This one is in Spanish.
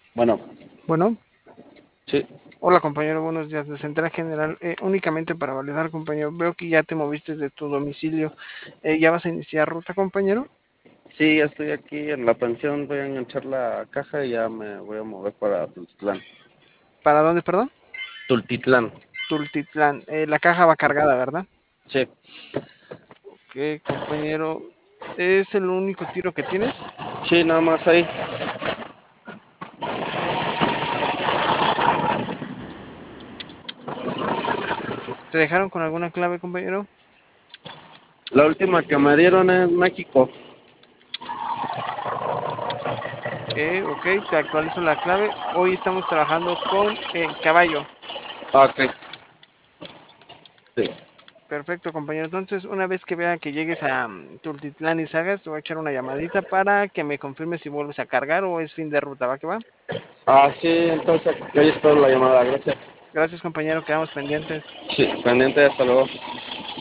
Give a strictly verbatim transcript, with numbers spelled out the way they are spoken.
Bueno, Bueno, sí, hola compañero, buenos días. De Central General, eh, únicamente para validar, compañero, veo que ya te moviste de tu domicilio. Eh, ¿ya vas a iniciar ruta, compañero? sí, ya estoy aquí en la pensión, voy a enganchar la caja y ya me voy a mover para Tultitlán. ¿Para dónde, perdón? Tultitlán, Tultitlán. Eh, la caja va cargada, ¿verdad? sí, Ok, compañero. ¿Es el único tiro que tienes? sí, nada más ahí. ¿Te dejaron con alguna clave, compañero? La última que me dieron es México. Eh, ok, te actualizo la clave. Hoy estamos trabajando con eh, caballo. Ah, ok, sí. Perfecto, compañero. Entonces, una vez que vea que llegues a um, Tultitlán y Sagas, te voy a echar una llamadita para que me confirmes si vuelves a cargar o es fin de ruta, ¿va que va? Ah, sí, entonces ahí espero la llamada, gracias. Gracias, compañero. Quedamos pendientes. Sí, pendiente, hasta luego.